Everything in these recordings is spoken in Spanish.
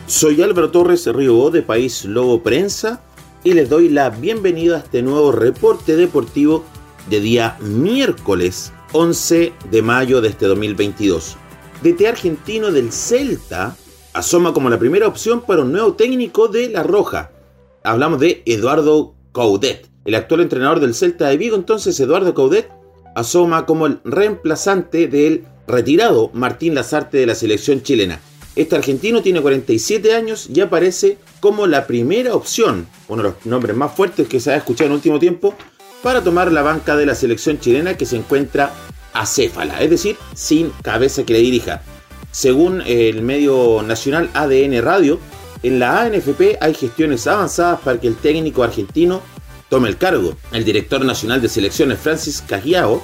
Soy Álvaro Torres Río de País Lobo Prensa y les doy la bienvenida a este nuevo reporte deportivo de día miércoles 11 de mayo de este 2022. DT argentino del Celta asoma como la primera opción para un nuevo técnico de La Roja. Hablamos de Eduardo Coudet. El actual entrenador del Celta de Vigo, entonces Eduardo Coudet, asoma como el reemplazante del retirado Martín Lazarte de la selección chilena. Este argentino tiene 47 años y aparece como la primera opción, uno de los nombres más fuertes que se ha escuchado en el último tiempo, para tomar la banca de la selección chilena que se encuentra acéfala, es decir, sin cabeza que le dirija. Según el medio nacional ADN Radio, en la ANFP hay gestiones avanzadas para que el técnico argentino tome el cargo. El director nacional de selecciones, Francis Cagiao,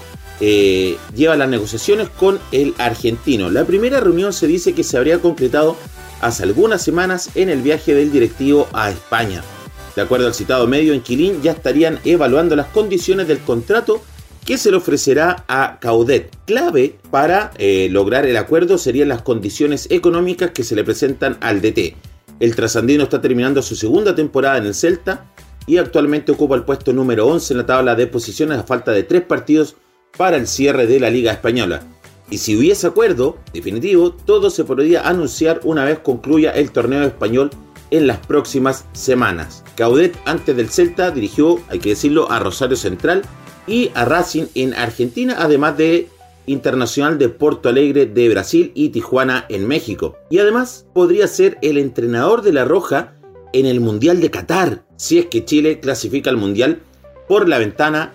lleva las negociaciones con el argentino. La primera reunión se dice que se habría concretado hace algunas semanas en el viaje del directivo a España. De acuerdo al citado medio, en Quilín ya estarían evaluando las condiciones del contrato que se le ofrecerá a Coudet. Clave para lograr el acuerdo serían las condiciones económicas que se le presentan al DT. El trasandino está terminando su segunda temporada en el Celta y actualmente ocupa el puesto número 11 en la tabla de posiciones a falta de 3 partidos para el cierre de la Liga Española. Y si hubiese acuerdo definitivo, todo se podría anunciar una vez concluya el torneo español en las próximas semanas. Coudet, antes del Celta, dirigió, hay que decirlo, a Rosario Central y a Racing en Argentina, además de Internacional de Porto Alegre de Brasil y Tijuana en México. Y además podría ser el entrenador de La Roja en el Mundial de Qatar, si es que Chile clasifica al Mundial por la ventana,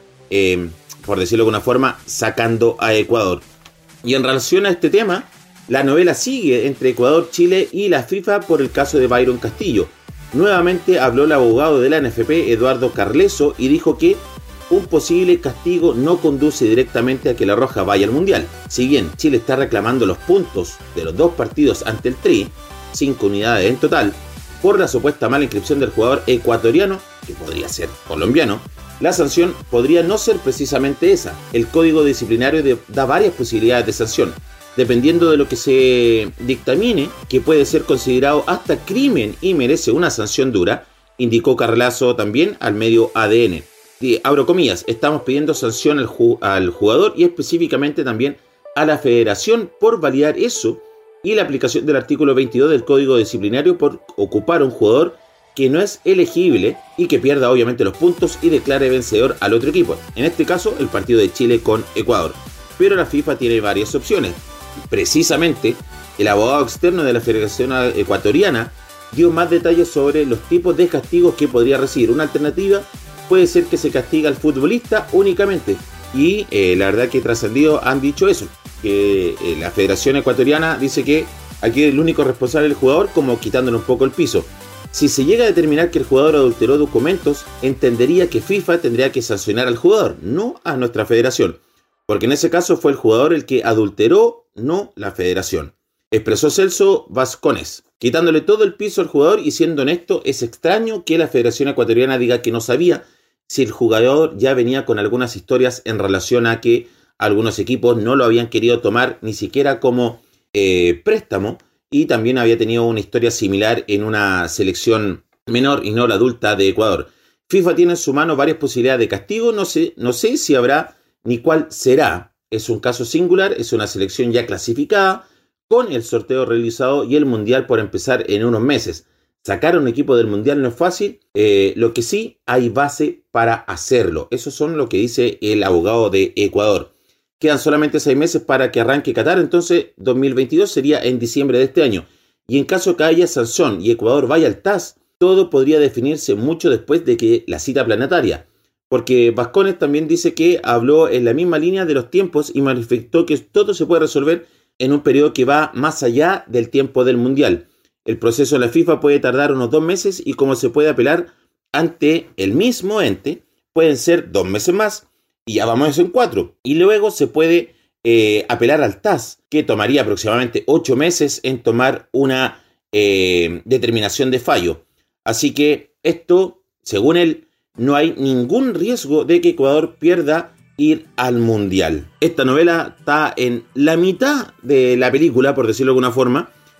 por decirlo de alguna forma, sacando a Ecuador. Y en relación a este tema, la novela sigue entre Ecuador, Chile y la FIFA por el caso de Byron Castillo. Nuevamente habló el abogado de la ANFP, Eduardo Carleso, y dijo que un posible castigo no conduce directamente a que La Roja vaya al Mundial. Si bien Chile está reclamando los puntos de los 2 partidos ante el Tri, 5 unidades en total, por la supuesta mala inscripción del jugador ecuatoriano, que podría ser colombiano, la sanción podría no ser precisamente esa. El código disciplinario da varias posibilidades de sanción, dependiendo de lo que se dictamine, que puede ser considerado hasta crimen y merece una sanción dura, indicó Carlazo también al medio ADN. Y abro comillas, estamos pidiendo sanción al jugador y específicamente también a la federación por validar eso y la aplicación del artículo 22 del código disciplinario por ocupar a un jugador que no es elegible y que pierda obviamente los puntos y declare vencedor al otro equipo, en este caso el partido de Chile con Ecuador. Pero la FIFA tiene varias opciones. Precisamente el abogado externo de la Federación Ecuatoriana dio más detalles sobre los tipos de castigos que podría recibir. Una alternativa puede ser que se castiga al futbolista únicamente y la verdad que trascendido han dicho eso, que la Federación Ecuatoriana dice que aquí el único responsable es el jugador, como quitándole un poco el piso. Si se llega a determinar que el jugador adulteró documentos, entendería que FIFA tendría que sancionar al jugador, no a nuestra federación, porque en ese caso fue el jugador el que adulteró, no la federación, expresó Celso Vascones, quitándole todo el piso al jugador. Y siendo honesto, es extraño que la Federación Ecuatoriana diga que no sabía si el jugador ya venía con algunas historias en relación a que algunos equipos no lo habían querido tomar ni siquiera como préstamo, y también había tenido una historia similar en una selección menor y no la adulta de Ecuador. FIFA tiene en su mano varias posibilidades de castigo, no sé si habrá ni cuál será. Es un caso singular, es una selección ya clasificada, con el sorteo realizado y el Mundial por empezar en unos meses. Sacar a un equipo del Mundial no es fácil, lo que sí hay base para hacerlo. Eso son lo que dice el abogado de Ecuador. Quedan solamente 6 meses para que arranque Qatar, entonces 2022 sería en diciembre de este año. Y en caso que haya sanción y Ecuador vaya al TAS, todo podría definirse mucho después de que la cita planetaria. Porque Vascones también dice que habló en la misma línea de los tiempos y manifestó que todo se puede resolver en un periodo que va más allá del tiempo del Mundial. El proceso de la FIFA puede tardar unos 2 meses y como se puede apelar ante el mismo ente, pueden ser 2 meses más. Y ya vamos en 4. Y luego se puede apelar al TAS, que tomaría aproximadamente 8 meses en tomar una determinación de fallo. Así que esto, según él, no hay ningún riesgo de que Ecuador pierda ir al Mundial. Esta novela está en la mitad de la película, por decirlo de alguna forma,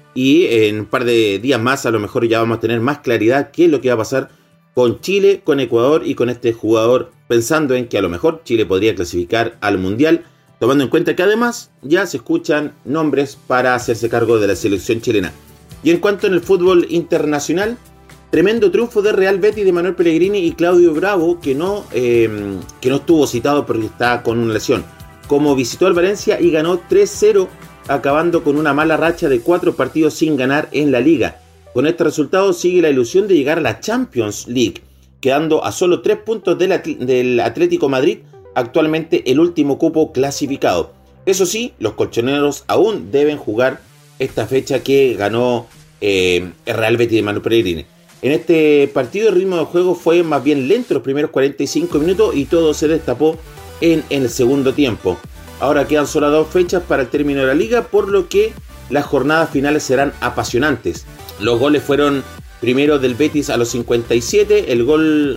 y en un par de días más a lo mejor ya vamos a tener más claridad qué es lo que va a pasar con Chile, con Ecuador y con este jugador, pensando en que a lo mejor Chile podría clasificar al Mundial, tomando en cuenta que además ya se escuchan nombres para hacerse cargo de la selección chilena. Y en cuanto en el fútbol internacional, tremendo triunfo de Real Betis de Manuel Pellegrini y Claudio Bravo, que no estuvo citado porque está con una lesión. Como visitó al Valencia y ganó 3-0, acabando con una mala racha de 4 partidos sin ganar en la liga. Con este resultado sigue la ilusión de llegar a la Champions League, quedando a solo 3 puntos del Atlético Madrid, actualmente el último cupo clasificado. Eso sí, los colchoneros aún deben jugar esta fecha que ganó el Real Betis de Manuel Pellegrini. En este partido el ritmo de juego fue más bien lento los primeros 45 minutos y todo se destapó en el segundo tiempo. Ahora quedan solo 2 fechas para el término de la liga, por lo que las jornadas finales serán apasionantes. Los goles fueron primero del Betis a los 57, el gol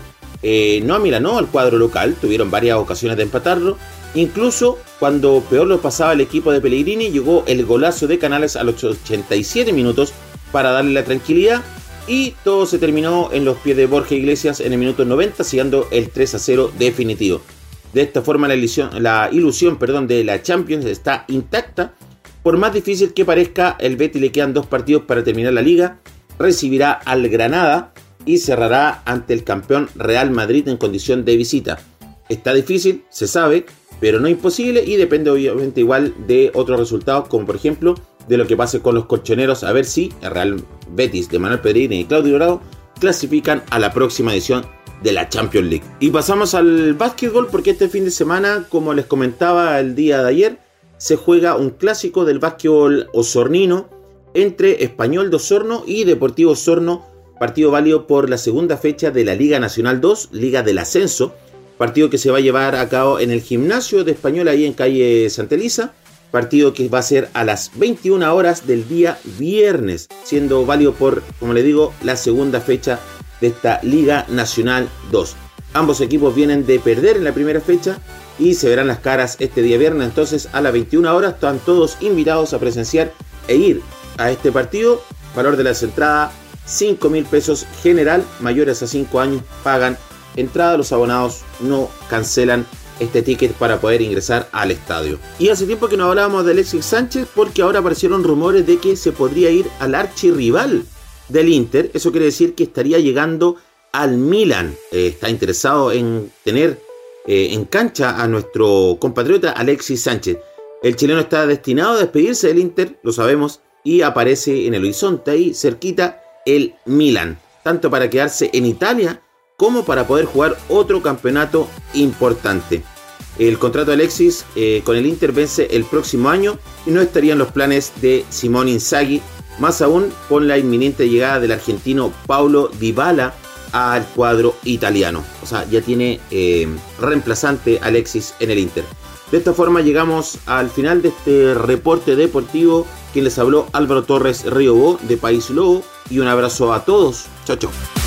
no amilanó al cuadro local, tuvieron varias ocasiones de empatarlo. Incluso cuando peor lo pasaba el equipo de Pellegrini, llegó el golazo de Canales a los 87 minutos para darle la tranquilidad, y todo se terminó en los pies de Borja Iglesias en el minuto 90, sellando el 3-0 definitivo. De esta forma la ilusión de la Champions está intacta. Por más difícil que parezca, el Betis le quedan 2 partidos para terminar la liga. Recibirá al Granada y cerrará ante el campeón Real Madrid en condición de visita. Está difícil, se sabe, pero no imposible, y depende obviamente igual de otros resultados, como por ejemplo de lo que pase con los colchoneros, a ver si el Real Betis de Manuel Pellegrini y Claudio Bravo clasifican a la próxima edición de la Champions League. Y pasamos al básquetbol, porque este fin de semana, como les comentaba el día de ayer, se juega un clásico del básquetbol osornino entre Español de Osorno y Deportivo Osorno, partido válido por la segunda fecha de la Liga Nacional 2, Liga del Ascenso, partido que se va a llevar a cabo en el gimnasio de Español ahí en calle Santa Elisa, partido que va a ser a las 21 horas del día viernes, siendo válido por, como le digo, la segunda fecha de esta Liga Nacional 2. Ambos equipos vienen de perder en la primera fecha y se verán las caras este día viernes. Entonces a las 21 horas están todos invitados a presenciar e ir a este partido. Valor de la entrada 5.000 pesos general, mayores a 5 años pagan entrada. Los abonados no cancelan este ticket para poder ingresar al estadio. Y hace tiempo que no hablábamos de Alexis Sánchez, porque ahora aparecieron rumores de que se podría ir al archirrival del Inter. Eso quiere decir que estaría llegando al Milan. Está interesado en tener en cancha a nuestro compatriota Alexis Sánchez. El chileno está destinado a despedirse del Inter, lo sabemos, y aparece en el horizonte ahí cerquita el Milan, tanto para quedarse en Italia como para poder jugar otro campeonato importante. El contrato de Alexis con el Inter vence el próximo año y no estaría en los planes de Simone Inzaghi, más aún con la inminente llegada del argentino Paulo Dybala al cuadro italiano. O sea, ya tiene reemplazante Alexis en el Inter. De esta forma llegamos al final de este reporte deportivo. Quien les habló, Álvaro Torres Riobó de País Lobo, y un abrazo a todos. Chao, chao.